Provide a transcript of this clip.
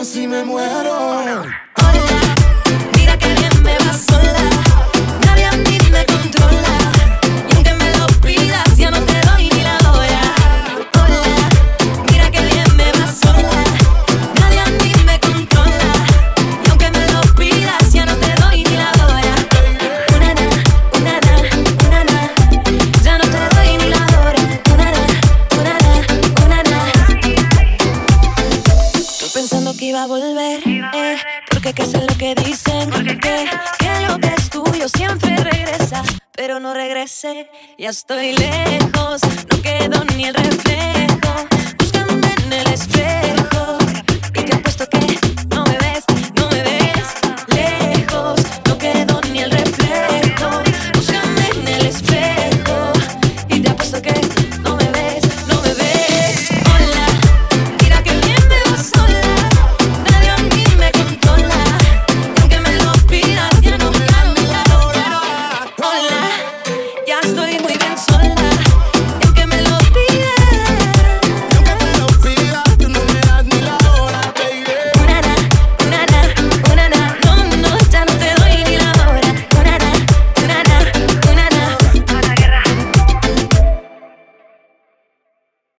casi me muero. Hola, mira que bien me va sola. Nadie a mí me controla. Y aunque me lo pidas, ya no te doy ni la hora. Hola, mira que bien me va sola. Nadie a mí me controla. Y aunque me lo pidas, ya no te doy ni la hora. Una na, una na, una na. Ya no te doy ni la hora. Una na, una na, una na. Estoy pensando que iba a volver, porque qué sé lo que dicen, que lo que es tuyo siempre regresa, pero no regresé. Ya estoy lejos, no quedó ni el reflejo. Búscame en el espejo.